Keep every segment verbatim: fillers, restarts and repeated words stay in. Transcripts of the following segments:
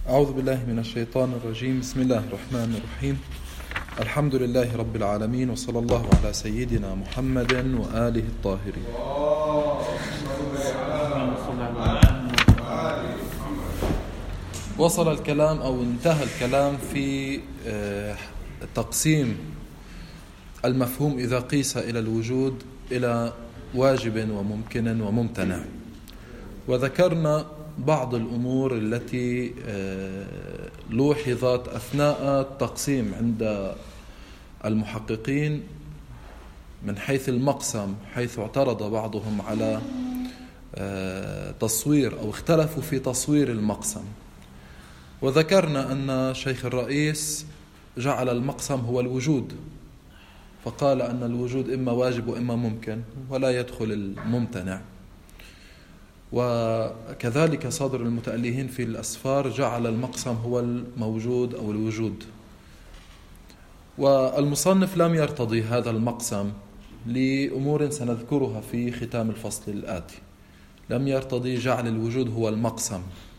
أعوذ بالله من الشيطان الرجيم. بسم الله الرحمن الرحيم. الحمد لله رب العالمين، وصلى الله على سيدنا محمد وآله الطاهرين. وصل الكلام أو انتهى الكلام في تقسيم المفهوم إذا قيس إلى الوجود إلى واجب وممكن وممتنع، وذكرنا بعض الأمور التي لوحظت أثناء التقسيم عند المحققين من حيث المقسم، حيث اعترض بعضهم على تصوير أو اختلفوا في تصوير المقسم. وذكرنا أن شيخ الرئيس جعل المقسم هو الوجود، فقال أن الوجود إما واجب وإما ممكن ولا يدخل الممتنع. وكذلك صدر المتألهين في الأسفار جعل المقسم هو الموجود أو الوجود، والمصنف لم يرتضي هذا المقسم لأمور سنذكرها في ختام الفصل الآتي. لم يرتضي جعل الوجود هو المقسم،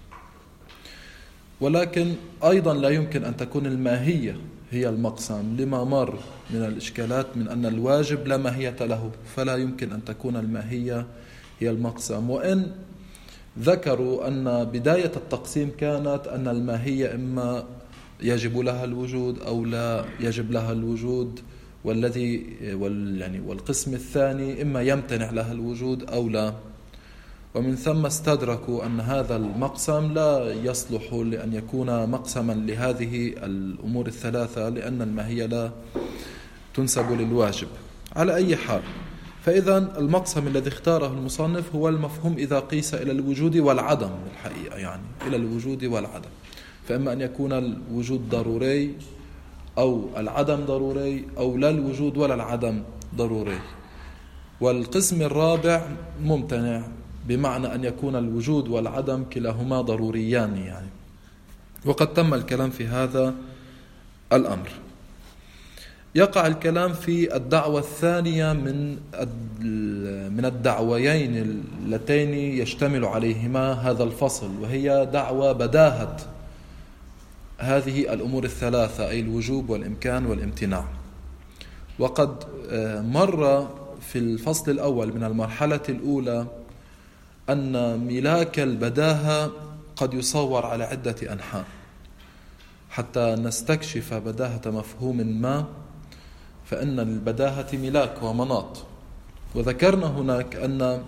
ولكن أيضا لا يمكن أن تكون الماهية هي المقسم لما مر من الإشكالات من أن الواجب لا ماهية له، فلا يمكن أن تكون الماهية هي المقسم. وإن ذكروا أن بداية التقسيم كانت أن الماهية إما يجب لها الوجود أو لا يجب لها الوجود، والذي وال يعني والقسم الثاني إما يمتنع لها الوجود أو لا. ومن ثم استدركوا أن هذا المقسم لا يصلح لأن يكون مقسما لهذه الأمور الثلاثة، لأن الماهية لا تنسب للواجب. على أي حال، فإذا المقسم الذي اختاره المصنف هو المفهوم إذا قيس إلى الوجود والعدم، الحقيقة يعني إلى الوجود والعدم، فإما أن يكون الوجود ضروري أو العدم ضروري، أو لا الوجود ولا العدم ضروري. والقسم الرابع ممتنع، بمعنى أن يكون الوجود والعدم كلاهما ضروريان يعني. وقد تم الكلام في هذا الأمر. يقع الكلام في الدعوة الثانية من من الدعويين اللتين يشتمل عليهما هذا الفصل، وهي دعوة بداهة هذه الأمور الثلاثة، أي الوجوب والإمكان والامتناع. وقد مر في الفصل الأول من المرحلة الأولى أن ملاك البداهة قد يصور على عدة أنحاء حتى نستكشف بداهة مفهوم ما، فإن البداهة ملاك ومناط. وذكرنا هناك أن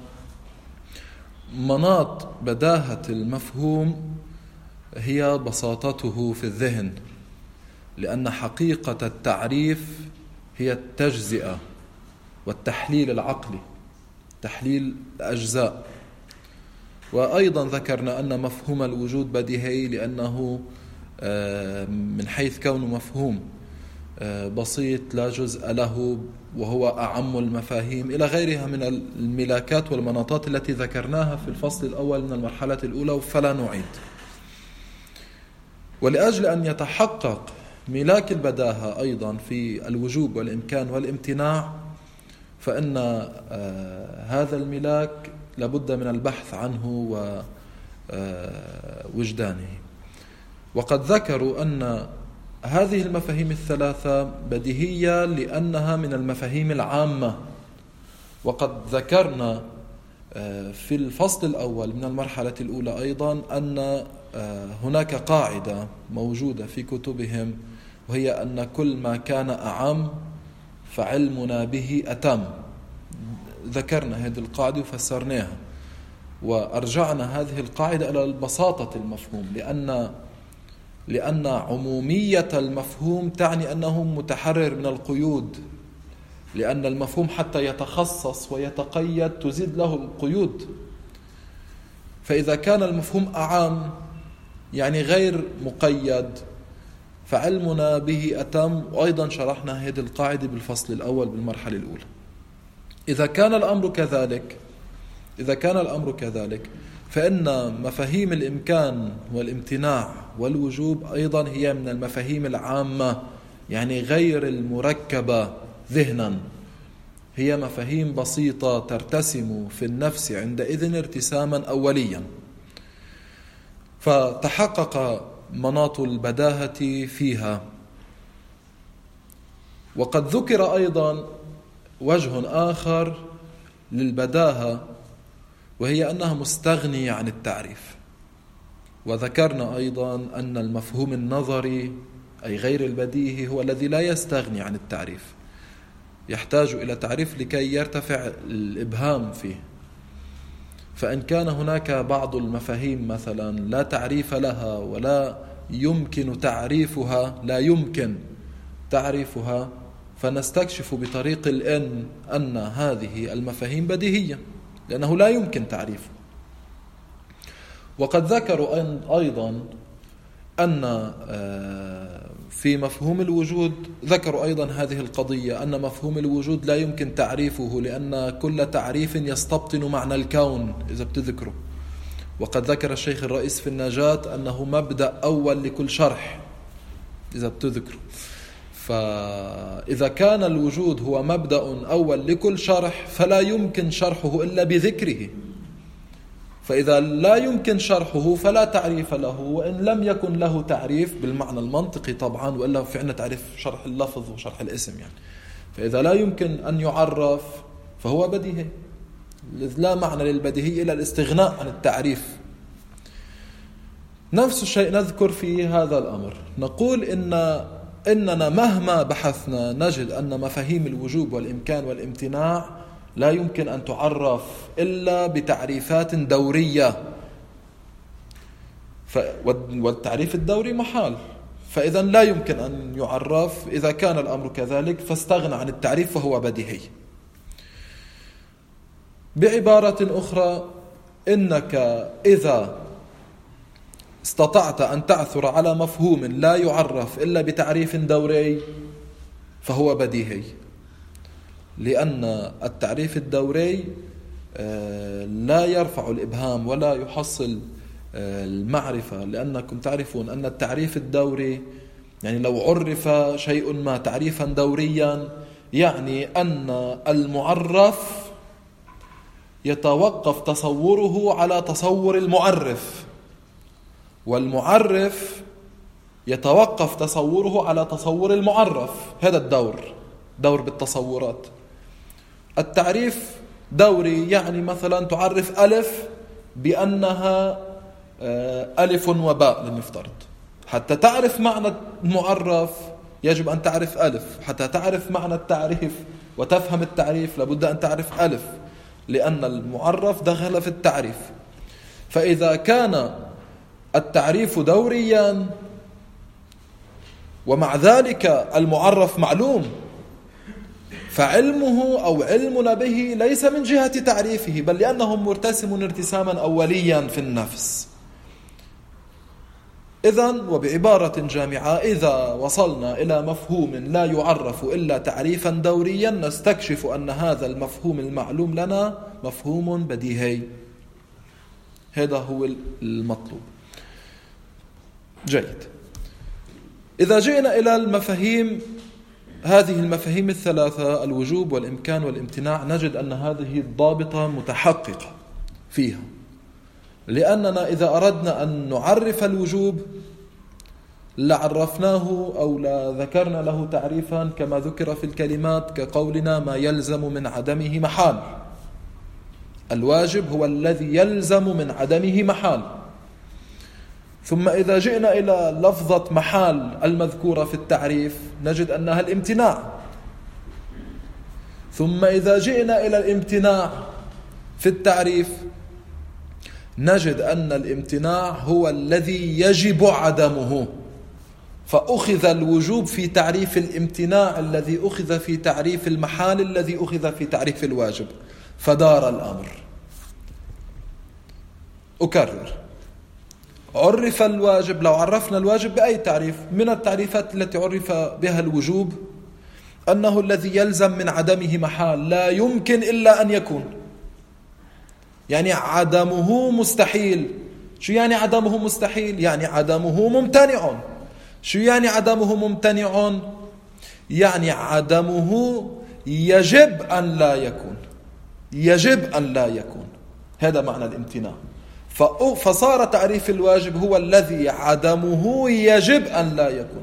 مناط بداهة المفهوم هي بساطته في الذهن، لأن حقيقة التعريف هي التجزئة والتحليل العقلي، تحليل الأجزاء. وأيضا ذكرنا أن مفهوم الوجود بديهي، لأنه من حيث كونه مفهوم بسيط لا جزء له، وهو أعم المفاهيم، إلى غيرها من الملاكات والمناطات التي ذكرناها في الفصل الأول من المرحلة الأولى، فلا نعيد. ولأجل أن يتحقق ملاك البداهة أيضا في الوجوب والإمكان والامتناع، فإن هذا الملاك لابد من البحث عنه ووجدانه. وقد ذكروا أن هذه المفاهيم الثلاثة بديهية لأنها من المفاهيم العامة. وقد ذكرنا في الفصل الأول من المرحلة الأولى أيضا أن هناك قاعدة موجودة في كتبهم، وهي أن كل ما كان أعم فعلمنا به أتم. ذكرنا هذه القاعدة وفسرناها، وأرجعنا هذه القاعدة إلى البساطة المفهوم، لأن لأن عمومية المفهوم تعني أنه متحرر من القيود، لأن المفهوم حتى يتخصص ويتقيد تزيد له القيود. فإذا كان المفهوم أعام يعني غير مقيد فعلمنا به أتم. وأيضا شرحنا هذه القاعدة بالفصل الأول بالمرحلة الأولى. إذا كان الأمر كذلك إذا كان الأمر كذلك فإن مفاهيم الإمكان والامتناع والوجوب أيضا هي من المفاهيم العامة، يعني غير المركبة ذهنا، هي مفاهيم بسيطة ترتسم في النفس عندئذ ارتساما أوليا. فتحقق مناط البداهة فيها. وقد ذكر أيضا وجه آخر للبداهة، وهي أنها مستغنية عن التعريف. وذكرنا أيضا أن المفهوم النظري أي غير البديهي هو الذي لا يستغني عن التعريف، يحتاج إلى تعريف لكي يرتفع الإبهام فيه. فإن كان هناك بعض المفاهيم مثلا لا تعريف لها ولا يمكن تعريفها لا يمكن تعريفها فنستكشف بطريق الإن أن هذه المفاهيم بديهية لأنه لا يمكن تعريفها. وقد ذكروا أيضا أن في مفهوم الوجود ذكروا أيضا هذه القضية، أن مفهوم الوجود لا يمكن تعريفه لأن كل تعريف يستبطن معنى الكون إذا بتذكروا. وقد ذكر الشيخ الرئيس في النجاة أنه مبدأ أول لكل شرح إذا بتذكروا. فإذا كان الوجود هو مبدأ أول لكل شرح فلا يمكن شرحه إلا بذكره، فإذا لا يمكن شرحه فلا تعريف له، وإن لم يكن له تعريف بالمعنى المنطقي طبعا، وإلا في عندنا تعريف شرح اللفظ وشرح الاسم يعني. فإذا لا يمكن أن يعرف فهو بديهي، لا معنى للبديهي إلا الاستغناء عن التعريف. نفس الشيء نذكر في هذا الأمر، نقول إن إننا مهما بحثنا نجد أن مفاهيم الوجوب والإمكان والامتناع لا يمكن أن تعرف إلا بتعريفات دورية، ف... والتعريف الدوري محال، فإذا لا يمكن أن يعرف. إذا كان الأمر كذلك فاستغنى عن التعريف فهو بديهي. بعبارة أخرى، إنك إذا استطعت أن تعثر على مفهوم لا يعرف إلا بتعريف دوري فهو بديهي، لأن التعريف الدوري لا يرفع الإبهام ولا يحصل المعرفة، لأنكم تعرفون أن التعريف الدوري يعني لو عرف شيء ما تعريفا دوريا يعني أن المعرف يتوقف تصوره على تصور المعرف، والمعرف يتوقف تصوره على تصور المعرف. هذا الدور دور بالتصورات. التعريف دوري يعني مثلا تعرف ألف بأنها ألف وباء لنفترض. حتى تعرف معنى المعرف يجب أن تعرف ألف، حتى تعرف معنى التعريف وتفهم التعريف لابد أن تعرف ألف، لأن المعرف دخل في التعريف. فإذا كان التعريف دوريا ومع ذلك المعرف معلوم فعلمه أو علمنا به ليس من جهة تعريفه بل لأنه مرتسم ارتساما أوليا في النفس. إذن وبعبارة جامعة، إذا وصلنا إلى مفهوم لا يعرف إلا تعريفا دوريا نستكشف أن هذا المفهوم المعلوم لنا مفهوم بديهي. هذا هو المطلوب. جيد. إذا جئنا إلى المفاهيم، هذه المفاهيم الثلاثة الوجوب والإمكان والامتناع، نجد أن هذه الضابطة متحققة فيها، لأننا إذا أردنا أن نعرف الوجوب لعرفناه أو لذكرنا له تعريفا كما ذكر في الكلمات كقولنا ما يلزم من عدمه محال. الواجب هو الذي يلزم من عدمه محال. ثم إذا جئنا إلى لفظة محال المذكورة في التعريف نجد أنها الامتناع. ثم إذا جئنا إلى الامتناع في التعريف نجد أن الامتناع هو الذي يجب عدمه، فأخذ الوجوب في تعريف الامتناع الذي أخذ في تعريف المحال الذي أخذ في تعريف الواجب، فدار الأمر. أكرر، عرف الواجب، لو عرفنا الواجب بأي تعريف من التعريفات التي عرف بها الوجوب أنه الذي يلزم من عدمه محال، لا يمكن إلا أن يكون، يعني عدمه مستحيل. شو يعني عدمه مستحيل؟ يعني عدمه ممتنع. شو يعني عدمه ممتنع؟ يعني عدمه يجب أن لا يكون، يجب أن لا يكون. هذا معنى الامتناع. فصار تعريف الواجب هو الذي عدمه يجب أن لا يكون.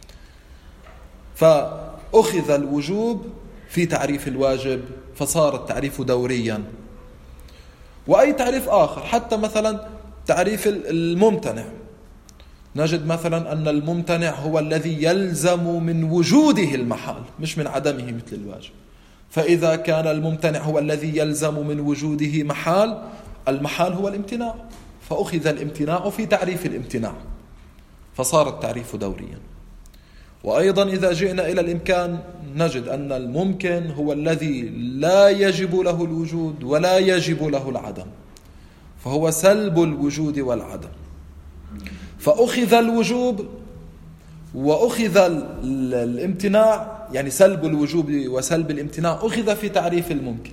فأخذ الوجوب في تعريف الواجب فصار التعريف دوريا. وأي تعريف آخر، حتى مثلا تعريف الممتنع، نجد مثلا أن الممتنع هو الذي يلزم من وجوده المحال مش من عدمه مثل الواجب. فإذا كان الممتنع هو الذي يلزم من وجوده محال، المحال هو الامتناع، فأخذ الامتناع في تعريف الامتناع فصار التعريف دوريا. وأيضا إذا جئنا إلى الإمكان نجد أن الممكن هو الذي لا يجب له الوجود ولا يجب له العدم، فهو سلب الوجود والعدم. فأخذ الوجوب وأخذ الامتناع، يعني سلب الوجوب وسلب الامتناع أخذ في تعريف الممكن.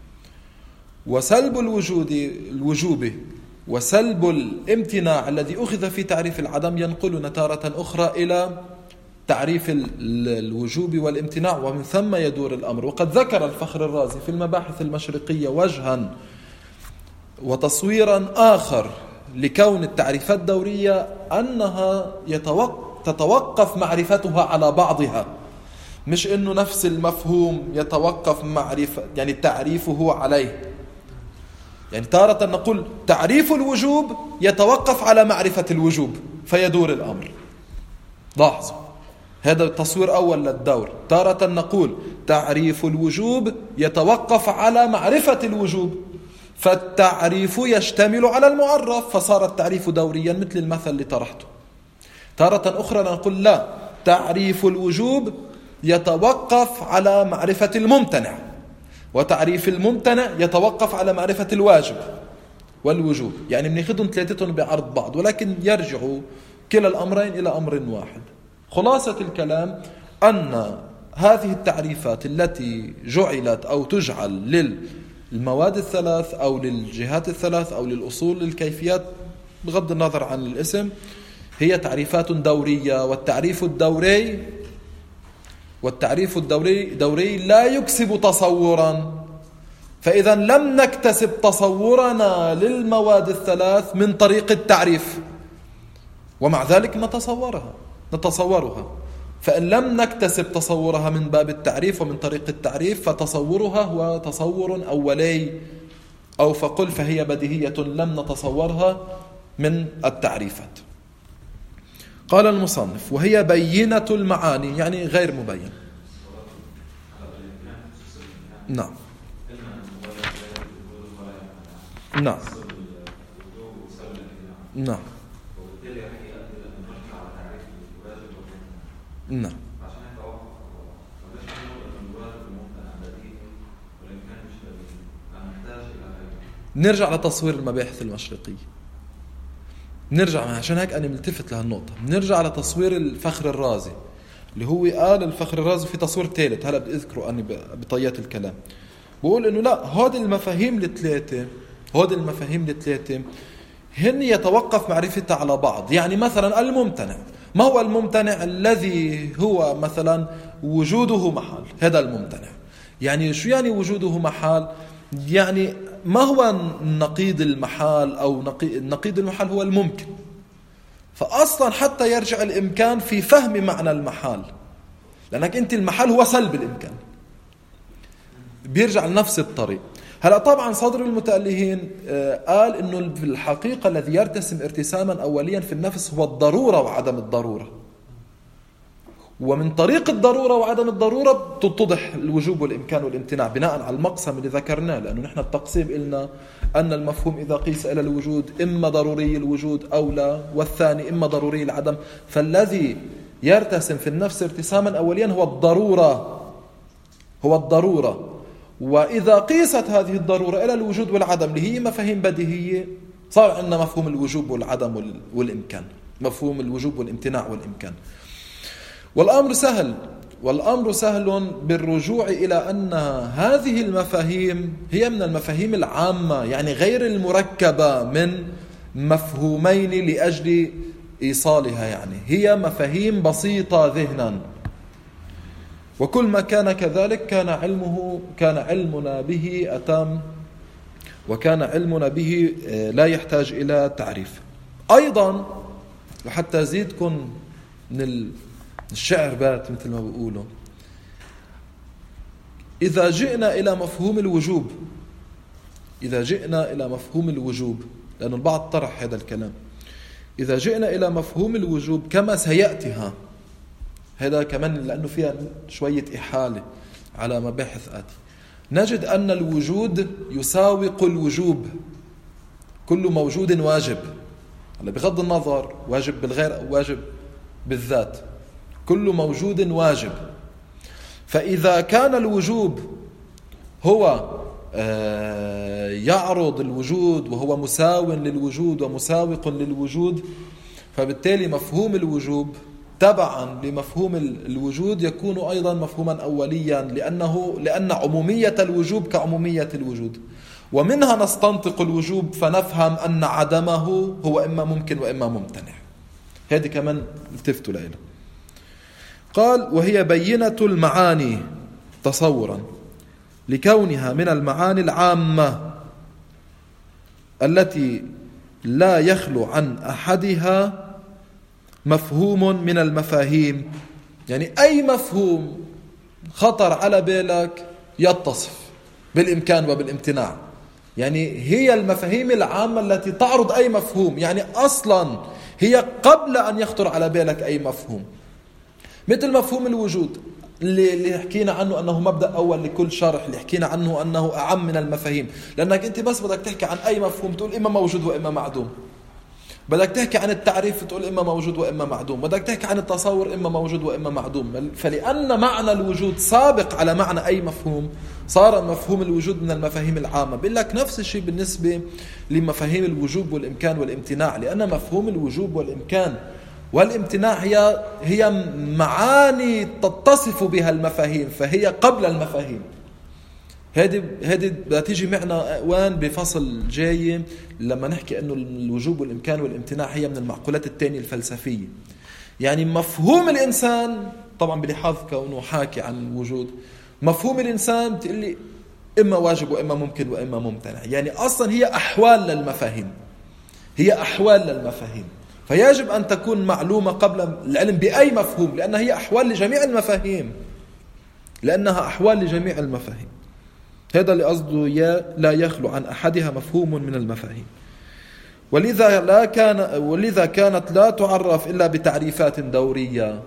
وسلب الوجود الوجوب وسلب الامتناع الذي أخذ في تعريف العدم ينقلنا تارة أخرى إلى تعريف الوجوب والامتناع، ومن ثم يدور الأمر. وقد ذكر الفخر الرازي في المباحث المشرقية وجها وتصويرا آخر لكون التعريفات الدورية أنها تتوقف معرفتها على بعضها، مش إنه نفس المفهوم يتوقف معرفة يعني تعريفه عليه. يعني تارة نقول تعريف الوجوب يتوقف على معرفة الوجوب فيدور الأمر. لاحظوا هذا التصوير أول للدور. تارة نقول تعريف الوجوب يتوقف على معرفة الوجوب فالتعريف يشتمل على المعرف فصار التعريف دوريا مثل المثل اللي طرحته. تارة أخرى نقول لا، تعريف الوجوب يتوقف على معرفة الممتنع، وتعريف الممتنع يتوقف على معرفة الواجب والوجوب. يعني بناخذهم ثلاثتهم بعرض بعض، ولكن يرجعوا كلا الأمرين إلى أمر واحد. خلاصة الكلام أن هذه التعريفات التي جعلت أو تجعل للمواد الثلاث أو للجهات الثلاث أو للأصول للكيفيات بغض النظر عن الاسم هي تعريفات دورية. والتعريف الدوري والتعريف الدوري دوري لا يكسب تصورا، فإذا لم نكتسب تصورنا للمواد الثلاث من طريق التعريف، ومع ذلك نتصورها نتصورها فإن لم نكتسب تصورها من باب التعريف ومن طريق التعريف فتصورها هو تصور أولي، أو فقل فهي بديهية لم نتصورها من التعريفات. قال المصنف وهي بينة المعاني، يعني غير مبين. نعم نعم نعم نعم. نرجع لتصوير المباحث المشرقية، نرجع عشان هيك أنا ملتفت لهالنقطة. نرجع لتصوير الفخر الرازي اللي هو قال الفخر الرازي في تصوير ثالث هلا بدي أذكره أنا بطيات الكلام، بقول إنه لا، هذه المفاهيم الثلاثة هذه المفاهيم الثلاثة هن يتوقف معرفتها على بعض. يعني مثلا الممتنع، ما هو الممتنع؟ الذي هو مثلا وجوده محال، هذا الممتنع. يعني شو يعني وجوده محال؟ يعني ما هو نقيض المحال أو نقيض المحال هو الممكن. فأصلا حتى يرجع الإمكان في فهم معنى المحال، لأنك أنت المحال هو سلب الإمكان، بيرجع لنفس الطريق. هلا طبعا صدر المتألهين قال إنه في الحقيقة الذي يرتسم ارتساما أوليا في النفس هو الضرورة وعدم الضرورة، ومن طريق الضرورة وعدم الضرورة تتضح الوجوب والإمكان والامتناع بناء على المقسم اللي ذكرناه. لأنه نحن التقسيم قلنا أن المفهوم إذا قيس إلى الوجود إما ضروري الوجود أو لا، والثاني إما ضروري العدم. فالذي يرتسم في النفس ارتساما أوليا هو الضرورة هو الضرورة وإذا قيست هذه الضرورة إلى الوجود والعدم اللي هي مفاهيم بديهية صار عندنا مفهوم الوجوب والعدم والإمكان، مفهوم الوجوب والامتناع والإمكان. والأمر سهل والأمر سهل بالرجوع إلى أن هذه المفاهيم هي من المفاهيم العامة، يعني غير المركبة من مفهومين لأجل إيصالها، يعني هي مفاهيم بسيطة ذهنا. وكل ما كان كذلك كان علمه كان علمنا به أتم وكان علمنا به لا يحتاج إلى تعريف. أيضا وحتى زيدكم من الشعر بات مثل ما بيقولوا، إذا جئنا إلى مفهوم الوجوب إذا جئنا إلى مفهوم الوجوب لأن البعض طرح هذا الكلام، إذا جئنا إلى مفهوم الوجوب كما سيأتيها، هذا كمان لأنه فيها شوية إحالة على مباحث آتي، نجد أن الوجود يساوق الوجوب، كل موجود واجب، بغض النظر واجب بالغير أو واجب بالذات، كل موجود واجب. فإذا كان الوجوب هو يعرض الوجود وهو مساو للوجود ومساوق للوجود، فبالتالي مفهوم الوجوب تبعا لمفهوم الوجود يكون أيضا مفهوما أوليا، لأنه لأن عمومية الوجوب كعمومية الوجود، ومنها نستنطق الوجوب فنفهم أن عدمه هو إما ممكن وإما ممتنع. هذه كمان التفتوا لها. قال وهي بينة المعاني تصورا لكونها من المعاني العامة التي لا يخلو عن أحدها مفهوم من المفاهيم، يعني أي مفهوم خطر على بالك يتصف بالإمكان وبالامتناع، يعني هي المفاهيم العامة التي تعرض أي مفهوم، يعني أصلا هي قبل أن يخطر على بالك أي مفهوم، مثل مفهوم الوجود اللي حكينا عنه أنه مبدأ أول لكل شرح، اللي حكينا عنه أنه أعم من المفاهيم، لأنك أنت بس بدك تحكي عن أي مفهوم تقول إما موجود وإما معدوم، بدك تحكي عن التعريف تقول إما موجود وإما معدوم، بدك تحكي عن التصور إما موجود وإما معدوم. فلأن معنى الوجود سابق على معنى أي مفهوم صار مفهوم الوجود من المفاهيم العامة. بقول لك نفس الشيء بالنسبة لمفاهيم الوجوب والإمكان والامتناع، لأن مفهوم الوجوب والإمكان والامتناع هي هي معاني تتصف بها المفاهيم، فهي قبل المفاهيم. هذه هذه بدها تيجي معنا وين بفصل جاي لما نحكي انه الوجوب والامكان والامتناع هي من المعقولات الثانية الفلسفية. يعني مفهوم الانسان طبعا بلحاظ كونه حاكي عن الوجود، مفهوم الانسان بتقول لي اما واجب واما ممكن واما ممتنع، يعني اصلا هي احوال للمفاهيم، هي احوال للمفاهيم، فيجب ان تكون معلومة قبل العلم باي مفهوم، لانها هي احوال لجميع المفاهيم، لانها احوال لجميع المفاهيم. هذا اللي قصده يا لا يخلو عن أحدها مفهوم من المفاهيم. ولذا لا كان ولذا كانت لا تعرف إلا بتعريفات دورية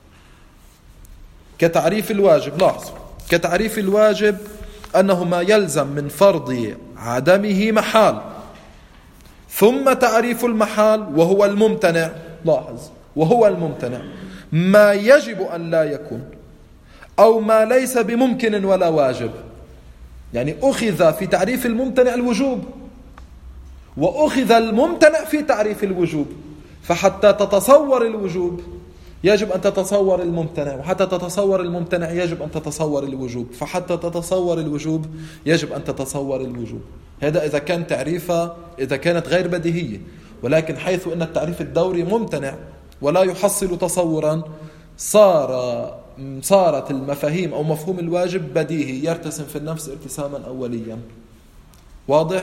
كتعريف الواجب. لاحظوا كتعريف الواجب أنه ما يلزم من فرض عدمه محال، ثم تعريف المحال وهو الممتنع. لاحظ وهو الممتنع ما يجب أن لا يكون أو ما ليس بممكن ولا واجب. يعني أخذ في تعريف الممتنع الوجوب، وأخذ الممتنع في تعريف الوجوب، فحتى تتصور الوجوب يجب أن تتصور الممتنع، وحتى تتصور الممتنع يجب أن تتصور الوجوب، فحتى تتصور الوجوب يجب أن تتصور الوجوب. هذا إذا كان تعريفها إذا كانت غير بديهية، ولكن حيث أن التعريف الدوري ممتنع ولا يحصل تصورا صار صارت المفاهيم أو مفهوم الواجب بديهي يرتسم في النفس ارتساما أوليا. واضح؟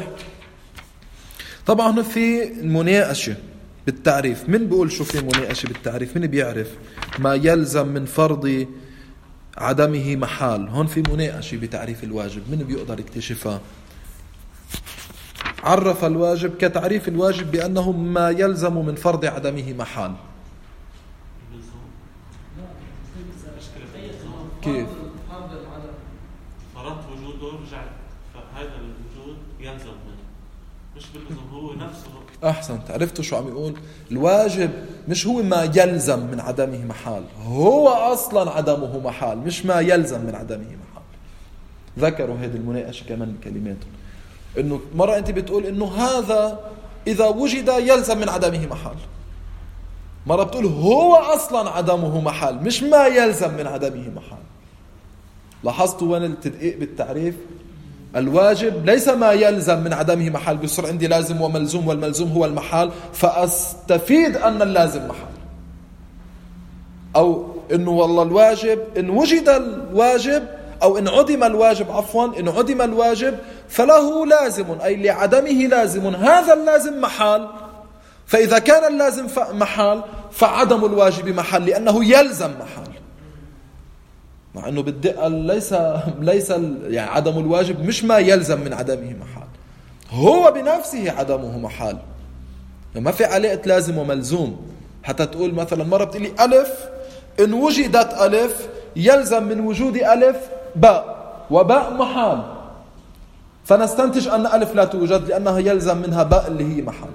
طبعا في مناقشة بالتعريف، من بيقول شو في مناقشة بالتعريف؟ من بيعرف ما يلزم من فرض عدمه محال؟ هون في مناقشة بتعريف الواجب، من بيقدر يكتشفها؟ عرف الواجب كتعريف الواجب بأنه ما يلزم من فرض عدمه محال. كيف؟ فرضت وجوده رجع فهذا الوجود يلزم منه، مش باللزم هو نفسه. أحسنت، عرفتوا شو عم يقول؟ الواجب مش هو ما يلزم من عدمه محال، هو أصلا عدمه محال، مش ما يلزم من عدمه محال. ذكروا هذه المناقشة كمان بكلماته، إنه مرة أنت بتقول إنه هذا إذا وجد يلزم من عدمه محال، مرة بتقول هو أصلا عدمه محال مش ما يلزم من عدمه محال. لاحظتوا وين التدقيق بالتعريف؟ الواجب ليس ما يلزم من عدمه محال، بيصير عندي لازم وملزوم والملزوم هو المحال فأستفيد أن اللازم محال، أو إنه والله الواجب إن وجد الواجب أو إن عدم الواجب عفوا إن عدم الواجب فله لازم، أي لعدمه لازم، هذا اللازم محال. فإذا كان اللازم محال فعدم الواجب محل، لأنه يلزم محال. مع أنه بالدقة ليس ليس يعني عدم الواجب مش ما يلزم من عدمه محال، هو بنفسه عدمه محال. ما في علاقة لازم وملزوم. حتى تقول مثلا مرة بتقولي ألف إن وجدت ألف يلزم من وجود ألف باء، وباء محال، فنستنتج أن ألف لا توجد لأنها يلزم منها باء اللي هي محال.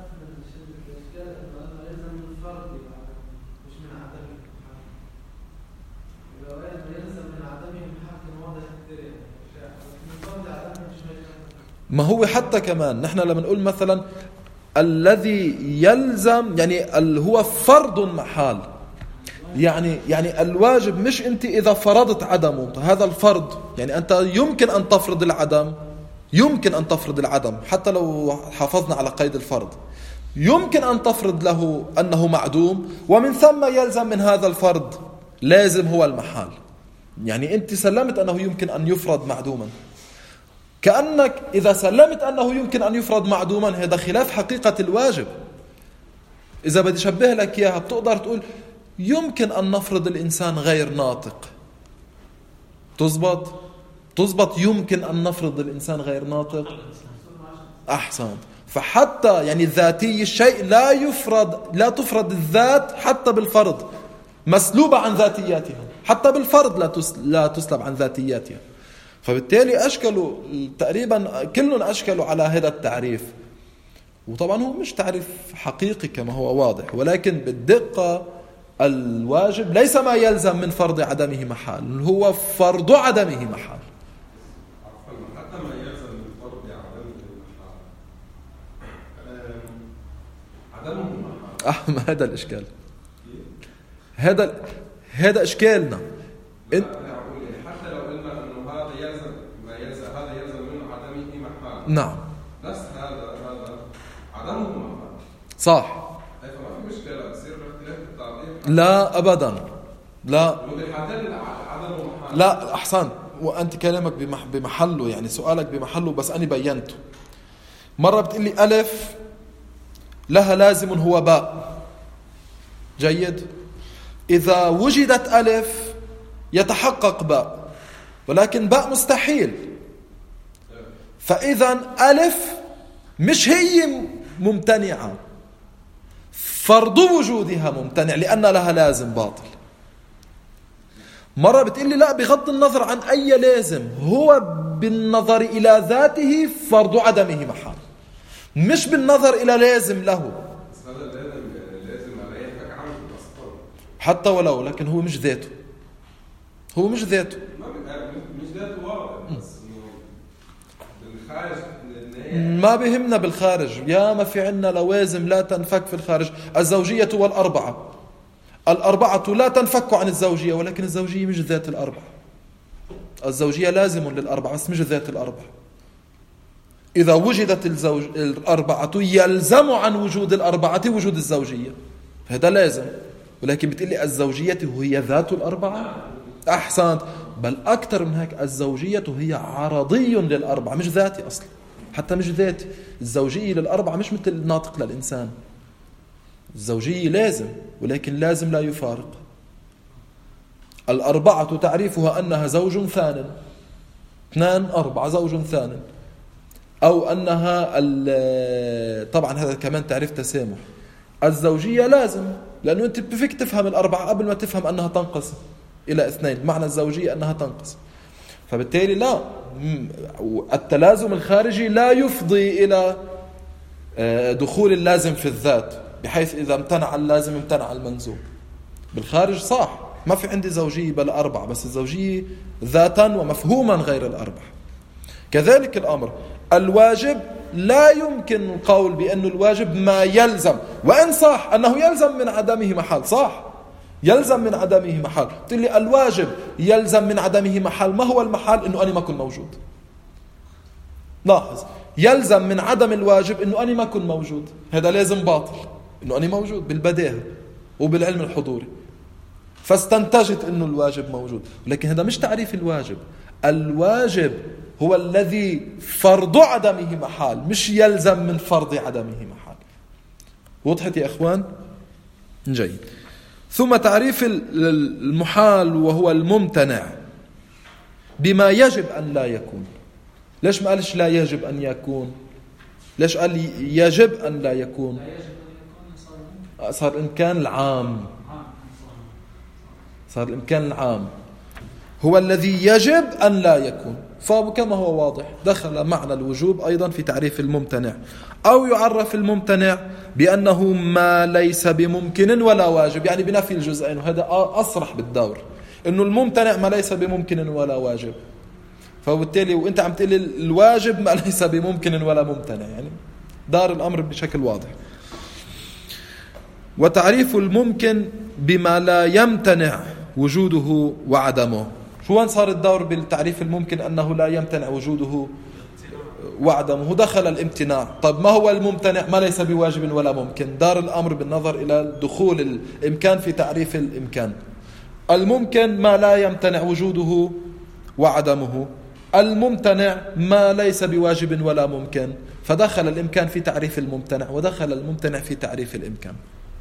ما هو حتى كمان نحن لما نقول مثلا الذي يلزم يعني اللي هو فرض محال، يعني يعني الواجب مش أنت إذا فرضت عدمه، هذا الفرض يعني أنت يمكن أن تفرض العدم، يمكن أن تفرض العدم حتى لو حافظنا على قيد الفرض، يمكن أن تفرض له أنه معدوم، ومن ثم يلزم من هذا الفرض لازم هو المحال. يعني أنت سلمت أنه يمكن أن يفرض معدوما، كأنك إذا سلمت أنه يمكن أن يفرض معدوما هذا خلاف حقيقة الواجب. إذا بدي شبه لك إياها بتقدر تقول يمكن أن نفرض الإنسان غير ناطق، تزبط تزبط يمكن أن نفرض الإنسان غير ناطق. أحسن. فحتى يعني ذاتي الشيء لا يفرض، لا تفرض الذات حتى بالفرض، مسلوبة عن ذاتياتها، حتى بالفرض لا لا تسلب عن ذاتياتها. فبالتالي أشكلوا تقريبا كلهم أشكلوا على هذا التعريف، وطبعا هو مش تعريف حقيقي كما هو واضح، ولكن بالدقة الواجب ليس ما يلزم من فرض عدمه محال، هو فرض عدمه محال. حتى ما يلزم من فرض عدمه محال عدمه محال. أه هذا الإشكال، هذا هذا إشكالنا. إن... حتى لو قلنا إنه هذا يلزم ما يلزم هذا يلزم منه عدمه محال. نعم. بس هذا هذا عدمه محال. صح. فما في مشكلة تصير باختلاف التعبير. لا أبدا. لا. لا أحسن، وأنت كلامك بمح... بمحله، يعني سؤالك بمحله، بس أنا بينته. مرة بتقلي ألف لها لازم هو باء، جيد. إذا وجدت ألف يتحقق باء، ولكن باء مستحيل. فإذا ألف مش هي ممتنعة، فرض وجودها ممتنع لأن لها لازم باطل. مرة بتقلي لا، بغض النظر عن أي لازم، هو بالنظر إلى ذاته فرض عدمه محال، مش بالنظر إلى لازم له. حتى ولو، لكن هو مش ذاته، هو مش ذاته مش ذاته واضح، بس بالخارج ما بهمنا بالخارج. يا ما في عنا لوازم لا تنفك في الخارج. الزوجية والأربعة، الأربعة لا تنفك عن الزوجية، ولكن الزوجية مش ذات الأربعة. الزوجية لازم للأربعة بس مش ذات الأربعة. إذا وجدت الزوج الأربعة يلزم عن وجود الأربعة وجود الزوجية، هذا لازم. ولكن بتقلي الزوجية هي ذات الأربعة. أحسنت. بل أكثر من هيك، الزوجية هي عرضي للأربعة مش ذاتي أصلا، حتى مش ذاتي. الزوجية للأربعة مش مثل الناطق للإنسان. الزوجية لازم، ولكن لازم لا يفارق. الأربعة تعريفها أنها زوج ثان، اثنان أربعة زوج ثان، أو أنها طبعا هذا كمان تعريف تسامح. الزوجية لازم لأنه أنت بفيك تفهم الأربعة قبل ما تفهم أنها تنقسم إلى اثنين. معنى الزوجية أنها تنقسم. فبالتالي لا، التلازم الخارجي لا يفضي إلى دخول اللازم في الذات، بحيث إذا امتنع اللازم امتنع المنزوم. بالخارج صح، ما في عندي زوجية بل أربعة، بس الزوجية ذاتا ومفهوما غير الأربعة. كذلك الأمر الواجب لا يمكن القول بأن الواجب ما يلزم، وإن صح أنه يلزم من عدمه محال، صح يلزم من عدمه محال. تقول لي الواجب يلزم من عدمه محال، ما هو المحال؟ إنه أنا ما أكون موجود. لاحظ، يلزم من عدم الواجب إنه أنا ما أكون موجود، هذا لازم باطل، إنه أنا موجود بالبداهة وبالعلم الحضوري. فاستنتجت أنه الواجب موجود. ولكن هذا مش تعريف الواجب. الواجب هو الذي فرض عدمه محال، مش يلزم من فرض عدمه محال. وضحت يا أخوان؟ جيد. ثم تعريف المحال وهو الممتنع بما يجب أن لا يكون. ليش ما قالش لا يجب أن يكون؟ ليش قال يجب أن لا يكون؟ صار الإمكان العام، صار الإمكان العام هو الذي يجب أن لا يكون. فكما هو واضح دخل معنى الوجوب أيضا في تعريف الممتنع. أو يعرف الممتنع بأنه ما ليس بممكن ولا واجب، يعني بنفي الجزئين. وهذا أصرح بالدور، إنه الممتنع ما ليس بممكن ولا واجب. فبالتالي وإنت عم تقول الواجب ما ليس بممكن ولا ممتنع، يعني دار الأمر بشكل واضح. وتعريف الممكن بما لا يمتنع وجوده وعدمه. شو وين صار الدور بالتعريف الممكن أنه لا يمتنع وجوده وعدمه؟ دخل الامتناع. طب ما هو الممتنع؟ ما ليس بواجب ولا ممكن. دار الأمر بالنظر إلى دخول الإمكان في تعريف الإمكان. الممكن ما لا يمتنع وجوده وعدمه، الممتنع ما ليس بواجب ولا ممكن. فدخل الإمكان في تعريف الممتنع ودخل الممتنع في تعريف الإمكان.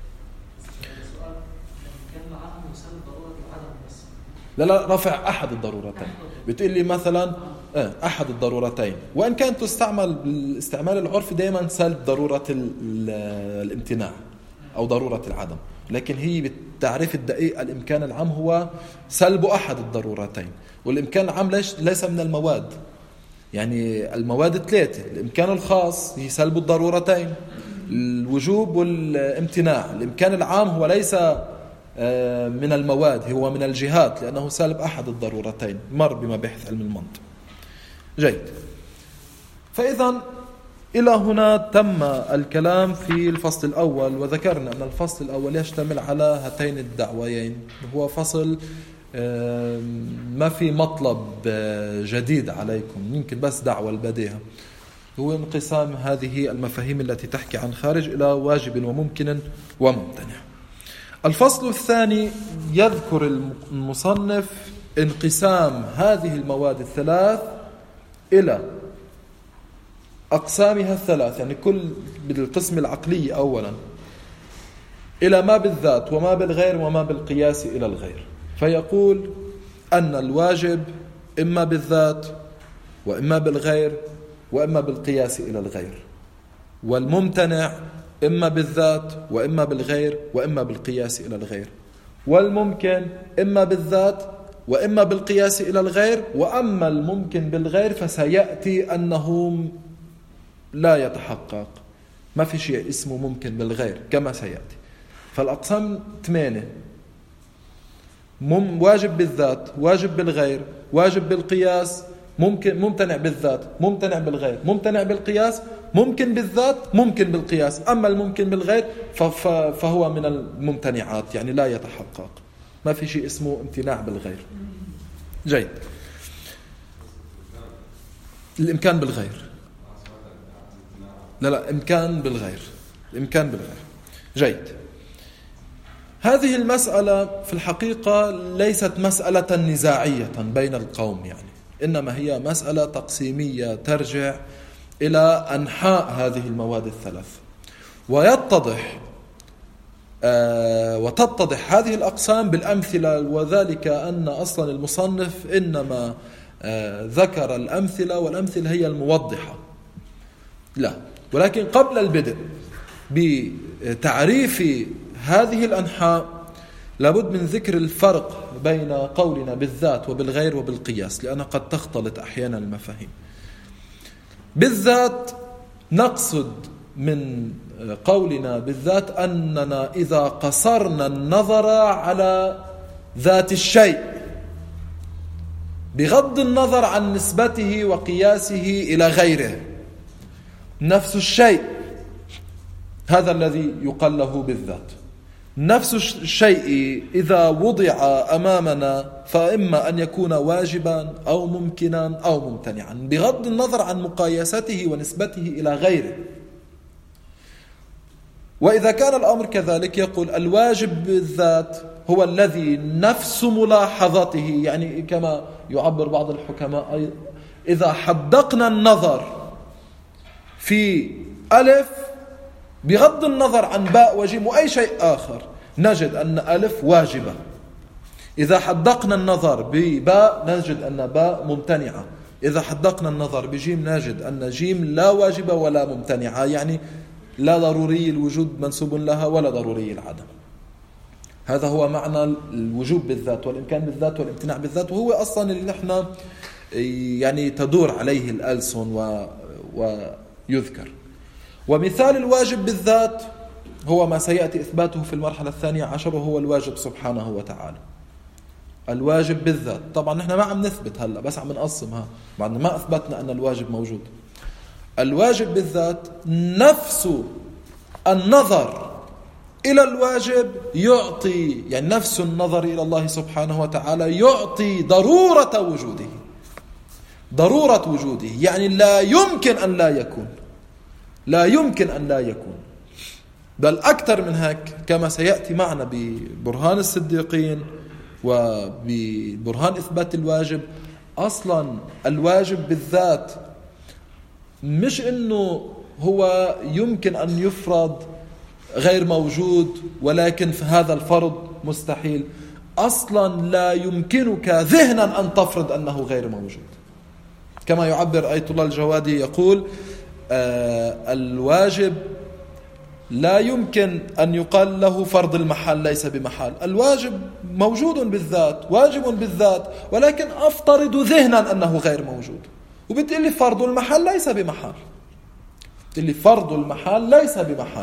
لا لا رفع أحد الضرورتين. بتقول لي مثلا أحد الضرورتين، وإن كانت تستعمل بالاستعمال العرفي دائما سلب ضرورة الامتناع أو ضرورة العدم، لكن هي بالتعريف الدقيق الإمكان العام هو سلب أحد الضرورتين. والإمكان العام ليس من المواد، يعني المواد ثلاثة. الإمكان الخاص هي سلب الضرورتين، الوجوب والامتناع. الإمكان العام هو ليس من المواد، هو من الجهات، لأنه سالب أحد الضرورتين. مر بمباحث علم المنطق. جيد. فإذا إلى هنا تم الكلام في الفصل الأول، وذكرنا أن الفصل الأول يشتمل على هاتين الدعويين. هو فصل ما في مطلب جديد عليكم، يمكن بس دعوة البديهة. هو انقسام هذه المفاهيم التي تحكي عن خارج إلى واجب وممكن وممتنع. الفصل الثاني يذكر المصنف انقسام هذه المواد الثلاث إلى أقسامها الثلاث، يعني كل بالقسم العقلي أولا إلى ما بالذات وما بالغير وما بالقياس إلى الغير. فيقول أن الواجب إما بالذات وإما بالغير وإما بالقياس إلى الغير، والممتنع إما بالذات وإما بالغير وإما بالقياس إلى الغير، والممكن إما بالذات وإما بالقياس إلى الغير. وأما الممكن بالغير فسيأتي أنه لا يتحقق، ما في شيء اسمه ممكن بالغير كما سيأتي. فالأقسام ثمانية: واجب بالذات، واجب بالغير، واجب بالقياس، ممكن ممتنع بالذات، ممتنع بالغير، ممتنع بالقياس، ممكن بالذات، ممكن بالقياس. أما الممكن بالغير فهو من الممتنعات، يعني لا يتحقق، ما في شيء اسمه امتناع بالغير. جيد. الإمكان بالغير، لا لا إمكان بالغير، الإمكان بالغير. جيد. هذه المسألة في الحقيقة ليست مسألة نزاعية بين القوم، يعني إنما هي مسألة تقسيمية ترجع إلى أنحاء هذه المواد الثلاث. ويتضح آه وتتضح هذه الأقسام بالأمثلة، وذلك أن أصلا المصنف إنما آه ذكر الأمثلة، والأمثلة هي الموضحة. لا، ولكن قبل البدء بتعريف هذه الأنحاء لابد من ذكر الفرق بين قولنا بالذات وبالغير وبالقياس، لأنها قد تختلط أحيانا المفاهيم. بالذات نقصد من قولنا بالذات أننا إذا قصرنا النظر على ذات الشيء بغض النظر عن نسبته وقياسه إلى غيره، نفس الشيء هذا الذي يقال له بالذات. نفس الشيء إذا وضع أمامنا فإما أن يكون واجبا أو ممكنا أو ممتنعا بغض النظر عن مقايسته ونسبته إلى غيره. وإذا كان الأمر كذلك يقول الواجب بالذات هو الذي نفس ملاحظته، يعني كما يعبر بعض الحكماء إذا حدقنا النظر في ألف بغض النظر عن باء وجيم وأي شيء آخر نجد أن ألف واجبة، إذا حدقنا النظر بباء نجد أن باء ممتنعة، إذا حدقنا النظر بجيم نجد أن جيم لا واجبة ولا ممتنعة، يعني لا ضروري الوجود منسوب لها ولا ضروري العدم. هذا هو معنى الوجوب بالذات والإمكان بالذات والامتناع بالذات، وهو أصلا اللي نحن يعني تدور عليه الألسن و... ويذكر. ومثال الواجب بالذات هو ما سيأتي إثباته في المرحلة الثانية عشر، وهو الواجب سبحانه وتعالى. الواجب بالذات طبعا نحن ما عم نثبت هلا، بس عم نقسمها، بعد ما أثبتنا أن الواجب موجود. الواجب بالذات نفس النظر إلى الواجب يعطي، يعني نفس النظر إلى الله سبحانه وتعالى يعطي ضرورة وجوده، ضرورة وجوده، يعني لا يمكن أن لا يكون، لا يمكن أن لا يكون، بل أكثر من هيك كما سيأتي معنا ببرهان الصديقين وببرهان إثبات الواجب. أصلا الواجب بالذات مش إنه هو يمكن أن يفرض غير موجود ولكن في هذا الفرض مستحيل، أصلا لا يمكنك ذهنا أن تفرض أنه غير موجود. كما يعبر آية الله الجوادي يقول آه الواجب لا يمكن أن يقال له فرض المحال ليس بمحال، الواجب موجود بالذات، واجب بالذات، ولكن أفترض ذهنا أنه غير موجود، وبالتالي فرض المحال ليس بمحال، بالتالي فرض المحال ليس بمحال.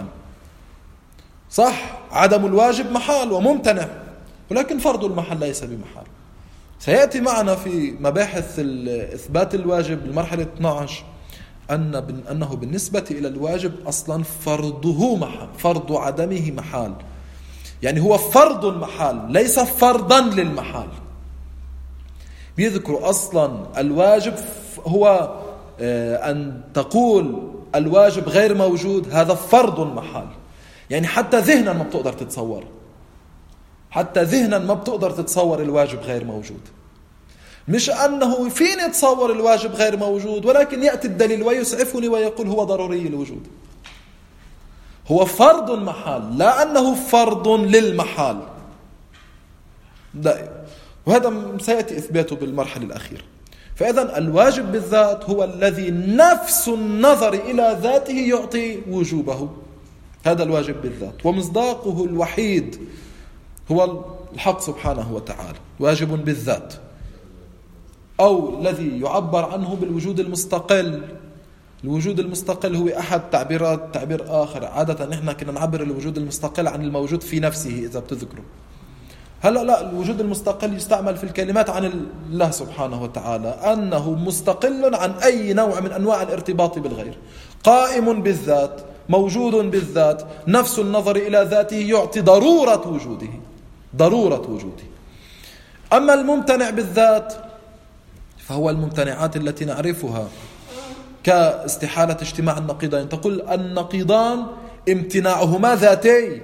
صح عدم الواجب محال وممتنع، ولكن فرض المحال ليس بمحال. سيأتي معنا في مباحث إثبات الواجب المرحلة اثنتي عشرة أن أنه بالنسبة إلى الواجب أصلا فرضه محال، فرض عدمه محال، يعني هو فرض المحال ليس فرضا للمحال. بيذكروا أصلا الواجب هو أن تقول الواجب غير موجود، هذا فرض المحال، يعني حتى ذهنا ما بتقدر تتصور، حتى ذهنا ما بتقدر تتصور الواجب غير موجود. مش أنه فيني تصور الواجب غير موجود، ولكن يأتي الدليل ويسعفني ويقول هو ضروري الوجود، هو فرض المحال لا أنه فرض للمحال دائما. وهذا سيأتي إثباته بالمرحلة الأخيرة. فإذا الواجب بالذات هو الذي نفس النظر إلى ذاته يعطي وجوبه، هذا الواجب بالذات، ومصداقه الوحيد هو الحق سبحانه وتعالى، واجب بالذات، أو الذي يعبر عنه بالوجود المستقل. الوجود المستقل هو أحد تعبيرات تعبير آخر، عادة نحن كنا نعبر الوجود المستقل عن الموجود في نفسه إذا بتذكروا. هلأ لا، الوجود المستقل يستعمل في الكلمات عن الله سبحانه وتعالى أنه مستقل عن أي نوع من أنواع الارتباط بالغير، قائم بالذات، موجود بالذات، نفس النظر إلى ذاته يعطي ضرورة وجوده، ضرورة وجوده. أما الممتنع بالذات فهو الممتنعات التي نعرفها كاستحالة اجتماع النقيضين، تقول النقيضان امتناعهما ذاتي،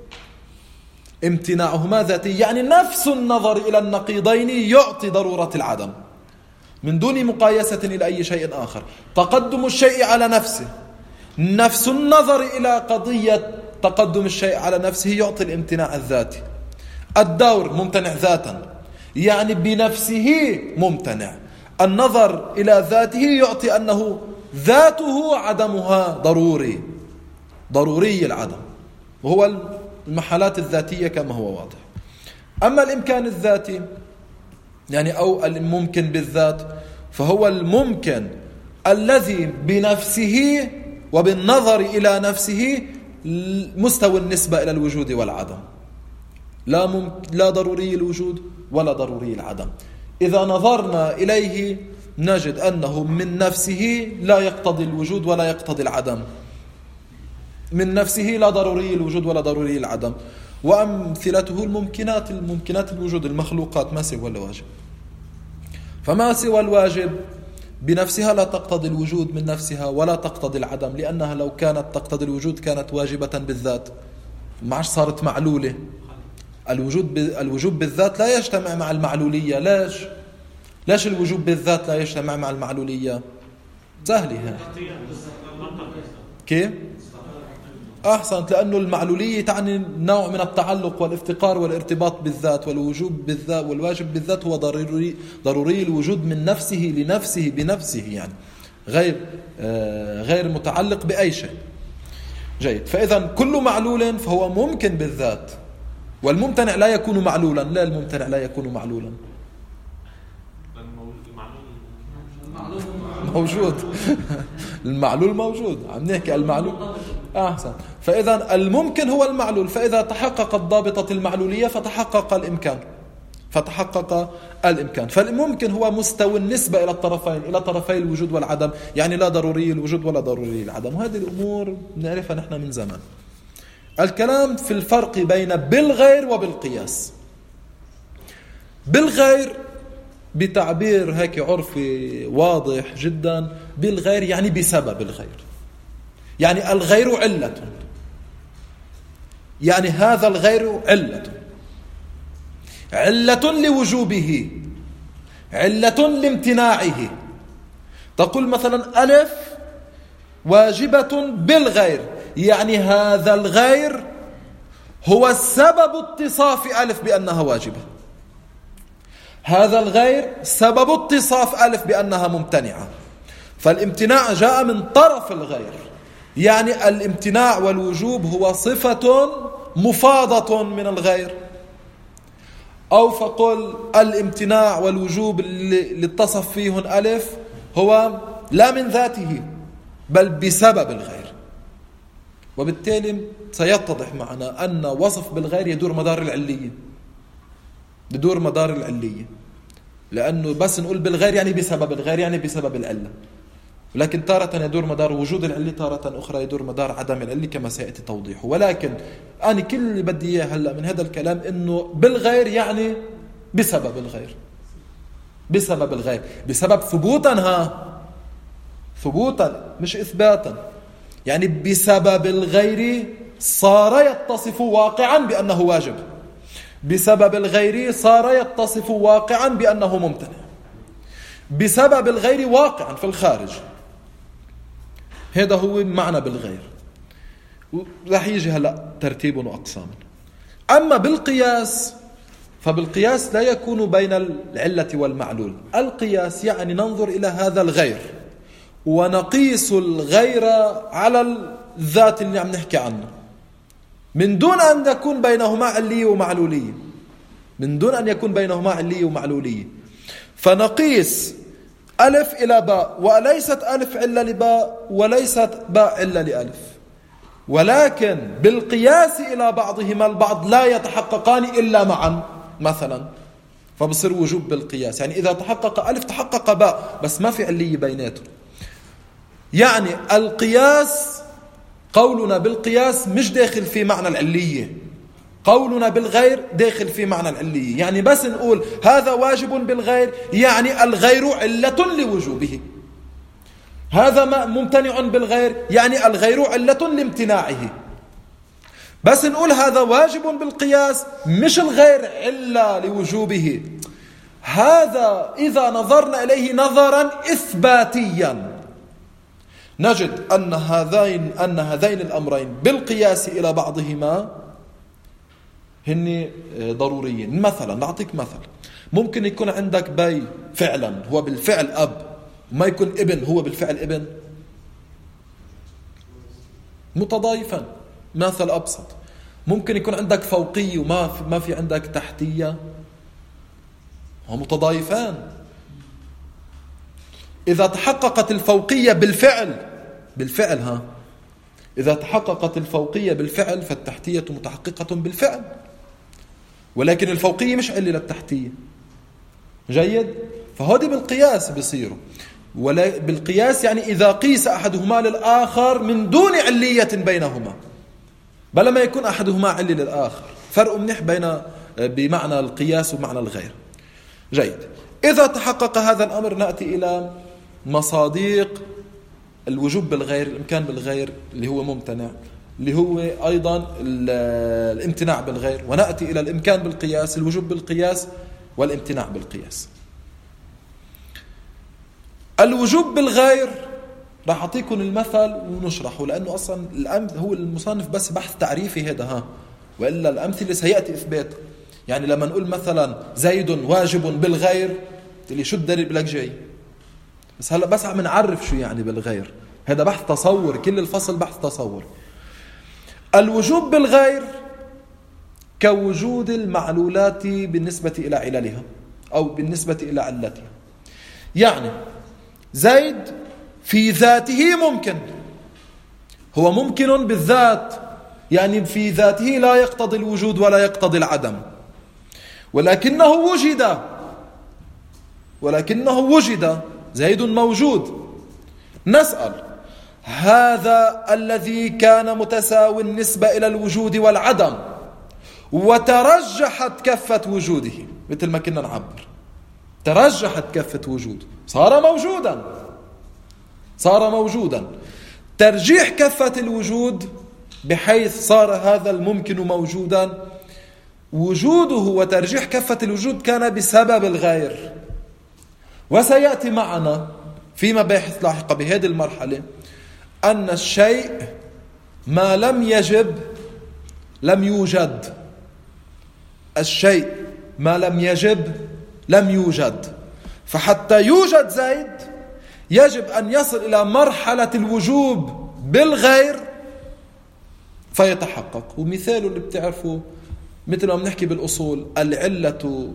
امتناعهما ذاتي، يعني نفس النظر إلى النقيضين يعطي ضرورة العدم من دون مقايسة إلى أي شيء آخر. تقدم الشيء على نفسه، نفس النظر إلى قضية تقدم الشيء على نفسه يعطي الامتناع الذاتي. الدور ممتنع ذاتا، يعني بنفسه ممتنع، النظر إلى ذاته يعطي أنه ذاته عدمها ضروري، ضروري العدم، وهو المحالات الذاتية كما هو واضح. أما الإمكان الذاتي يعني أو الممكن بالذات فهو الممكن الذي بنفسه وبالنظر إلى نفسه مستوى النسبة إلى الوجود والعدم، لا ممكن لا ضروري الوجود ولا ضروري العدم. إذا نظرنا إليه نجد أنه من نفسه لا يقتضي الوجود ولا يقتضي العدم، من نفسه لا ضروري الوجود ولا ضروري العدم. وأمثلته الممكنات، الممكنات الوجود، المخلوقات، ما سوى الواجب. فما سوى الواجب بنفسها لا تقتضي الوجود من نفسها ولا تقتضي العدم، لأنها لو كانت تقتضي الوجود كانت واجبة بالذات، ما عادش صارت معلولة. الوجود الوجوب بالذات لا يجتمع مع المعلولية. ليش؟ ليش الوجوب بالذات لا يجتمع مع المعلولية؟ سهلة هي. كيف؟ أحسنت، لأنه المعلولية تعني نوع من التعلق والافتقار والارتباط بالذات، والوجوب بالذات والواجب بالذات هو ضروري ضروري الوجود من نفسه لنفسه بنفسه، يعني غير آه غير متعلق بأي شيء. جيد. فإذا كل معلول فهو ممكن بالذات، والممتنع لا يكون معلولا. لا، الممتنع لا يكون معلولا. موجود. المعلول موجود، عم نحكي المعلول. أحسن. فإذا الممكن هو المعلول، فإذا تحققت ضابطة المعلولية فتحقق الإمكان فتحقق الإمكان فالممكن هو مستوى النسبة إلى الطرفين، إلى طرفي الوجود والعدم، يعني لا ضروري الوجود ولا ضروري العدم. وهذه الأمور نعرفها نحن من زمان. الكلام في الفرق بين بالغير وبالقياس. بالغير بتعبير هيك عرفي واضح جدا، بالغير يعني بسبب الغير، يعني الغير علة، يعني هذا الغير علة علة لوجوبه، علة لامتناعه. تقول مثلا ألف واجبة بالغير، يعني هذا الغير هو السبب اتصاف ألف بأنها واجبة، هذا الغير سبب اتصاف ألف بأنها ممتنعة. فالامتناع جاء من طرف الغير، يعني الامتناع والوجوب هو صفة مفاضة من الغير. أو فقل الامتناع والوجوب اللي اتصف فيهن ألف هو لا من ذاته بل بسبب الغير. وبالتالي سيتضح معنا أن وصف بالغير يدور مدار العلية، يدور مدار العلية، لأنه بس نقول بالغير يعني بسبب الغير، يعني بسبب العلة. ولكن تارة يدور مدار وجود العلة، تارة أخرى يدور مدار عدم العلة كما سيأتي توضيحه. ولكن أنا كل اللي بدي إياه هلأ من هذا الكلام إنه بالغير يعني بسبب الغير، بسبب الغير، بسبب ثبوتا، ها ثبوتا مش إثباتا، يعني بسبب الغير صار يتصف واقعا بأنه واجب، بسبب الغير صار يتصف واقعا بأنه ممتنع، بسبب الغير واقعا في الخارج. هذا هو معنى بالغير. رح يجي هلا ترتيب واقسام. اما بالقياس فبالقياس لا يكون بين العلة والمعلول. القياس يعني ننظر الى هذا الغير ونقيس الغير على الذات اللي عم نحكي عنه، من دون ان يكون بينهما علية ومعلولية، من دون ان يكون بينهما علية ومعلولية. فنقيس ألف إلى باء، وليست ألف علة لباء وليست باء علة لألف، ولكن بالقياس إلى بعضهما البعض لا يتحققان إلا معا مثلا، فبصير وجوب بالقياس. يعني إذا تحقق ألف تحقق باء، بس ما في علية بيناتهم. يعني القياس، قولنا بالقياس مش داخل في معنى العلية، قولنا بالغير داخل في معنى العلية. يعني بس نقول هذا واجب بالغير، يعني الغير علة لوجوبه. هذا ممتنع بالغير، يعني الغير علة لامتناعه. بس نقول هذا واجب بالقياس، مش الغير علة لوجوبه. هذا إذا نظرنا إليه نظرا إثباتيا نجد أن هذين أن هذين الأمرين بالقياس إلى بعضهما هن ضروريين. مثلا نعطيك مثل، ممكن يكون عندك بي فعلا هو بالفعل أب، ما يكون ابن هو بالفعل ابن، متضايفا. مثل أبسط، ممكن يكون عندك فوقية وما ما في عندك تحتية، هم متضايفان. إذا تحققت الفوقية بالفعل بالفعل ها إذا تحققت الفوقية بالفعل فالتحتية متحققة بالفعل، ولكن الفوقية مش علة للتحتية. جيد؟ فهذه بالقياس بيصيروا، ولا بالقياس يعني إذا قيس أحدهما للآخر من دون علية بينهما، بل ما يكون أحدهما علة للآخر. فرق منح بين بمعنى القياس ومعنى الغير. جيد. إذا تحقق هذا الأمر نأتي إلى مصادق الوجوب بالغير، الإمكان بالغير اللي هو ممتنع، اللي هو أيضا الامتناع بالغير، ونأتي إلى الإمكان بالقياس، الوجوب بالقياس والامتناع بالقياس. الوجوب بالغير راح أعطيكم المثل ونشرحه، لأنه أصلا الأمثل هو المصنف بس بحث تعريفي هذا ها، وإلا الأمثلة سيأتي إثبات. يعني لما نقول مثلا زيد واجب بالغير، اللي شو الدليل لك جاي، بس هلا بس عم نعرف شو يعني بالغير، هذا بحث تصور، كل الفصل بحث تصور. الوجوب بالغير كوجود المعلولات بالنسبة إلى عللها أو بالنسبة إلى علتها. يعني زيد في ذاته ممكن، هو ممكن بالذات، يعني في ذاته لا يقتضي الوجود ولا يقتضي العدم، ولكنه وجد ولكنه وجد زيد موجود. نسأل: هذا الذي كان متساوي النسبة إلى الوجود والعدم وترجحت كفة وجوده، مثل ما كنا نعبر، ترجحت كفة وجوده، صار موجودا صار موجودا ترجيح كفة الوجود بحيث صار هذا الممكن موجودا. وجوده وترجيح كفة الوجود كان بسبب الغير، وسيأتي معنا في مباحث لاحقة بهذه المرحلة أن الشيء ما لم يجب لم يوجد، الشيء ما لم يجب لم يوجد. فحتى يوجد زيد يجب أن يصل إلى مرحلة الوجوب بالغير فيتحقق. ومثاله اللي بتعرفه مثل ما بنحكي بالأصول: العلة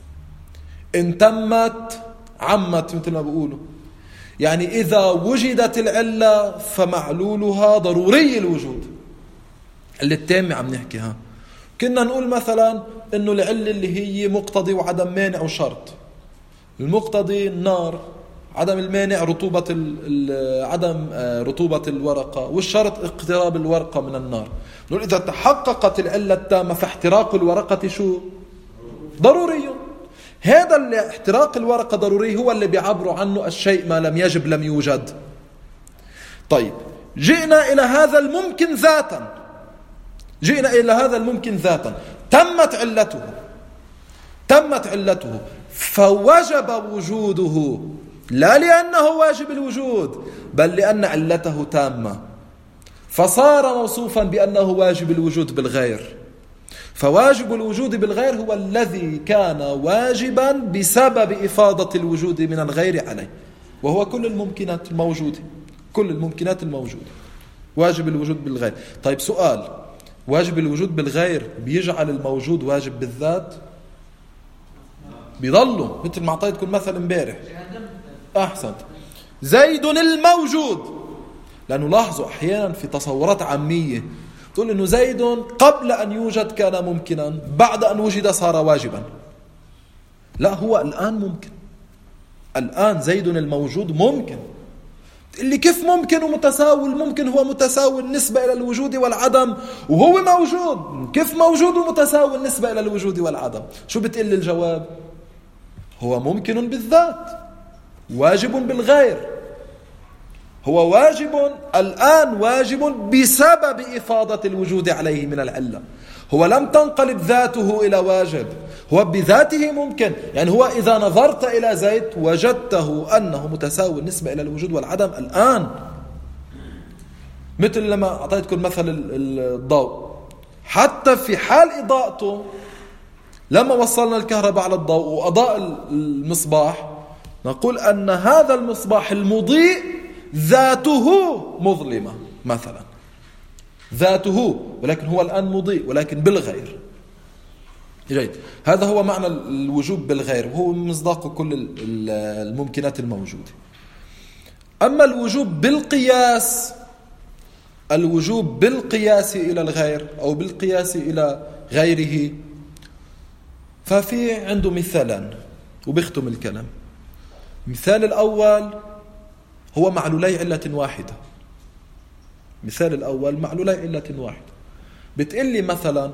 إن تمت عمت، مثل ما بيقولوا، يعني إذا وجدت العلة فمعلولها ضروري الوجود. اللي التامة عم نحكيها، كنا نقول مثلا إنه العلة اللي هي مقتضي وعدم مانع وشرط. المقتضي النار، عدم المانع رطوبة عدم رطوبة الورقة، والشرط اقتراب الورقة من النار. نقول إذا تحققت العلة التامة فاحتراق الورقة شو؟ ضروري. هذا اللي احتراق الورقة ضروري هو اللي بيعبروا عنه الشيء ما لم يجب لم يوجد. طيب، جئنا إلى هذا الممكن ذاتا جئنا إلى هذا الممكن ذاتا تمت علته تمت علته فوجب وجوده، لا لأنه واجب الوجود بل لأن علته تامة، فصار موصوفا بأنه واجب الوجود بالغير. فواجب الوجود بالغير هو الذي كان واجبا بسبب إفاضة الوجود من الغير عليه، وهو كل الممكنات الموجودة كل الممكنات الموجودة واجب الوجود بالغير. طيب سؤال: واجب الوجود بالغير بيجعل الموجود واجب بالذات؟ بيضله، مثل ما أعطيتكم مثل امبارح. أحسنت. زيد الموجود، لأنه لاحظوا أحيانا في تصورات عامية تقول إنه زيد قبل أن يوجد كان ممكنا، بعد أن وجد صار واجبا. لا، هو الآن ممكن، الآن زيد الموجود ممكن. اللي كيف ممكن ومتساوي؟ الممكن هو متساوي النسبة إلى الوجود والعدم، وهو موجود. كيف موجود ومتساوي النسبة إلى الوجود والعدم؟ شو بتقل الجواب؟ هو ممكن بالذات، واجب بالغير. هو واجب الآن، واجب بسبب إفاضة الوجود عليه من العلة. هو لم تنقلب ذاته إلى واجب، هو بذاته ممكن. يعني هو إذا نظرت إلى زيد وجدته أنه متساوي النسبة إلى الوجود والعدم الآن. مثل لما أعطيتكم مثل الضوء، حتى في حال إضاءته، لما وصلنا الكهرباء على الضوء وأضاء المصباح، نقول أن هذا المصباح المضيء ذاته مظلمة مثلا، ذاته، ولكن هو الآن مضيء ولكن بالغير. جيد، هذا هو معنى الوجوب بالغير، وهو مصداق كل الممكنات الموجودة. أما الوجوب بالقياس، الوجوب بالقياس إلى الغير أو بالقياس إلى غيره، ففي عنده مثالان وبيختم الكلام. مثال الأول هو معلولي علة واحدة. مثال الأول معلولي علة واحدة. بتقلي مثلا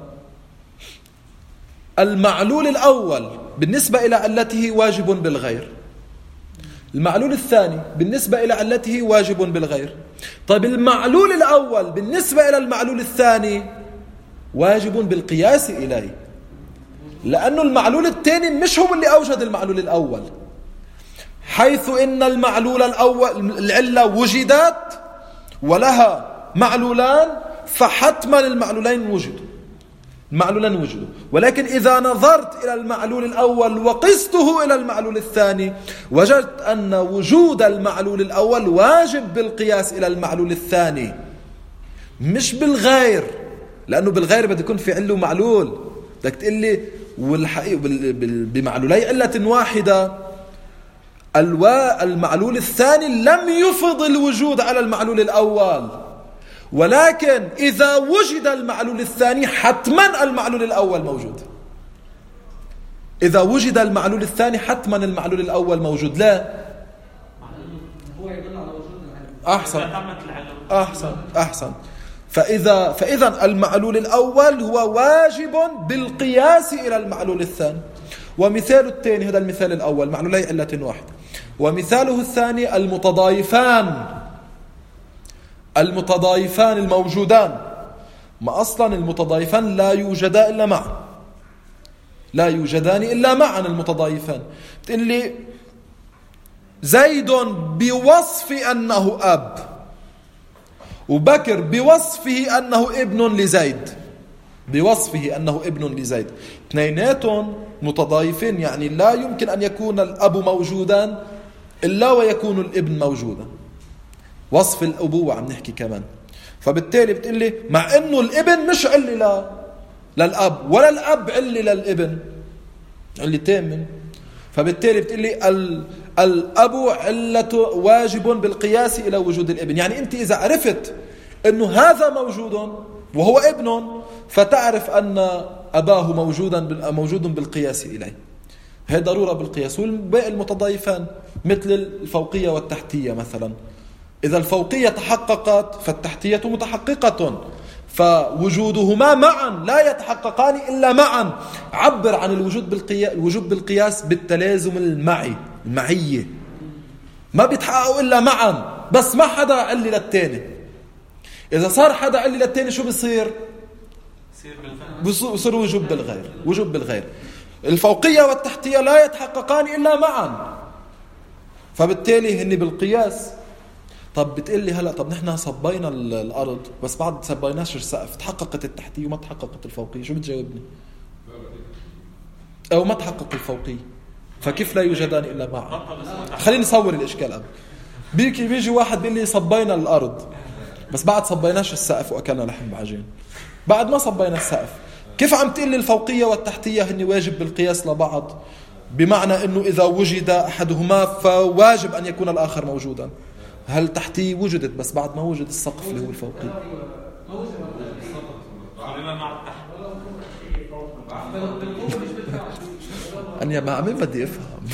المعلول الأول بالنسبة إلى علته واجب بالغير، المعلول الثاني بالنسبة إلى علته واجب بالغير. طيب المعلول الأول بالنسبة إلى المعلول الثاني واجب بالقياس إليه، لأنه المعلول الثاني مش هو اللي أوجد المعلول الأول، حيث إن المعلول الأول العلة وجدت ولها معلولان، فحتما المعلولين وجدوا المعلولان وجدوا. ولكن إذا نظرت إلى المعلول الأول وقسته إلى المعلول الثاني وجدت أن وجود المعلول الأول واجب بالقياس إلى المعلول الثاني مش بالغير، لأنه بالغير بده يكون في علة ومعلول. بدك تقول لي والحقيقة بمعلولي علة واحدة المعلول الثاني لم يفض الوجود على المعلول الأول، ولكن إذا وجد المعلول الثاني حتما المعلول الأول موجود. إذا وجد المعلول الثاني حتما المعلول الأول موجود. لا أحسن أحسن أحسن فإذا فإذا المعلول الأول هو واجب بالقياس إلى المعلول الثاني. ومثال الثاني، هذا المثال الأول معلولي علة واحدة، ومثاله الثاني المتضايفان المتضايفان الموجودان. ما أصلا المتضايفان لا يوجدا إلا معا، لا يوجدان إلا معا المتضايفان. بتقول لي زيد بوصف أنه أب، وبكر بوصفه أنه ابن لزيد، بوصفه أنه ابن لزيد. اثنيناتهم متضايفين، يعني لا يمكن أن يكون الأب موجودا إلا ويكون الابن موجودا. وصف الأبوة عم نحكي كمان. فبالتالي بتقول لي مع أنه الابن مش علي لا للأب ولا الأب علي للابن، علي تامن. فبالتالي بتقول لي الأب علة واجب بالقياس إلى وجود الابن. يعني أنت إذا عرفت أنه هذا موجود وهو ابن فتعرف أن أباه موجودا موجود بالقياس إليه. هي ضرورة بالقياس. والباقي المتضايفان مثل الفوقية والتحتية مثلا، إذا الفوقية تحققت فالتحتية متحققة، فوجودهما معا لا يتحققان إلا معا. عبر عن الوجود بالقياس الوجود بالقياس بالتلازم المعي، المعية، ما بيتحققوا إلا معا، بس ما حدا علي للتاني. إذا صار حدا علي للتاني شو بيصير؟ بصير وجوب بالغير. وجوب بالغير. الفوقية والتحتية لا يتحققان إلا معا، فبالتالي هني بالقياس. طب بتقول لي هلا طب نحن صبينا الأرض بس بعد صبيناش السقف، تحققت التحتية وما تحققت الفوقية، شو بتجاوبني؟ أو ما تحقق الفوقية، فكيف لا يوجدان إلا معا؟ خليني نصور الإشكال قبل. بيجي بيجي واحد بيقول لي صبينا الأرض بس بعد صبيناش السقف وأكلنا لحم بعجين، بعد ما صبينا السقف. كيف عم تقول لي الفوقية والتحتية هن واجب بالقياس لبعض، بمعنى أنه إذا وجد أحدهما فواجب أن يكون الآخر موجودا؟ هل تحتية وجدت بس بعد ما وجد السقف اللي هو الفوقية؟ أنا ما عمين بدي أفهم.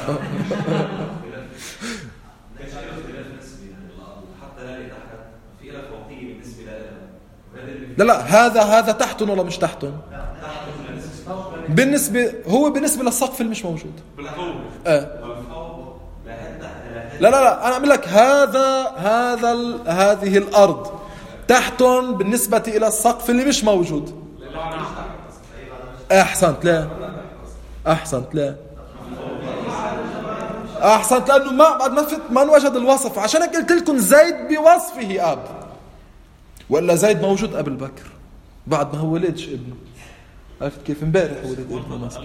لا لا هذا هذا تحتن ولا مش تحتن؟ بالنسبة هو بالنسبة للسقف اللي مش موجود. آه. لا لا لا أنا أقول لك هذا هذا هذه الأرض تحتن بالنسبة إلى السقف اللي مش موجود. أحسنت. لا أحسنت. لا أحسنت، لأنه ما بعد ما فت ما نوجد الوصف. عشان قلت لكم زيد بوصفه أب، ولا زيد موجود قبل بكر بعد ما هو ولدش ابنه. عرفت كيف؟ امبارح ولد ابنه مثلا.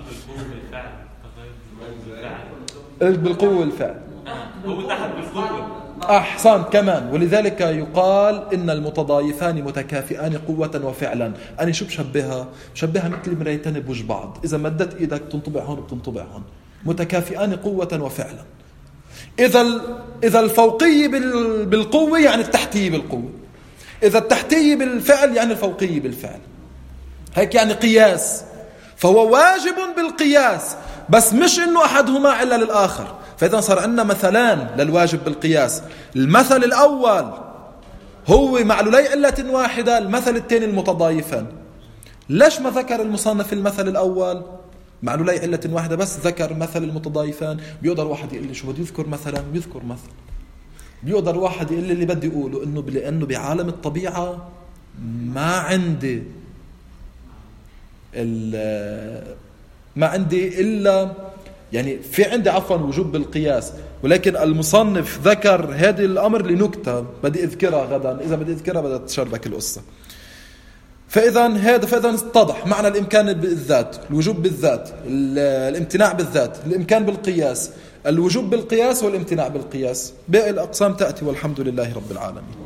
قلت بالقوة والفعل. هو تحت بالقوة. أحسنت كمان. ولذلك يقال إن المتضايفان متكافئان قوة وفعلا. أنا شو بشبهها؟ بشبهها مثل مرايتين بوجه بعض، إذا مدت إيدك تنطبع هون بتنطبع هون. متكافئان قوة وفعلا. إذا إذا الفوقية بالقوة يعني التحتية بالقوة، إذا التحتية بالفعل يعني الفوقية بالفعل. هيك يعني قياس، فهو واجب بالقياس، بس مش إنه أحدهما إلا للآخر. فإذا صار عندنا مثلان للواجب بالقياس. المثل الأول هو معلولي علة واحدة، المثل الثاني المتضايفان. ليش ما ذكر المصنف المثل الأول معلولي علة واحدة بس ذكر مثل المتضايفان. بيقدر واحد يقول لي شو بده يذكر مثلا، بيذكر مثل. بيقدر واحد يقول لي اللي بدي أقوله إنه لأنه بعالم الطبيعة ما عندي ما عندي إلا يعني في عندي عفوا وجوب بالقياس، ولكن المصنف ذكر هذا الأمر لنكتة بدي أذكرها غدا، إذا بدي أذكرها بدي تشربك القصة. فإذا هذا فإذا اتضح معنى الإمكان بالذات، الوجوب بالذات، الامتناع بالذات، الإمكان بالقياس، الوجوب بالقياس والامتناع بالقياس. باقي الأقسام تأتي والحمد لله رب العالمين.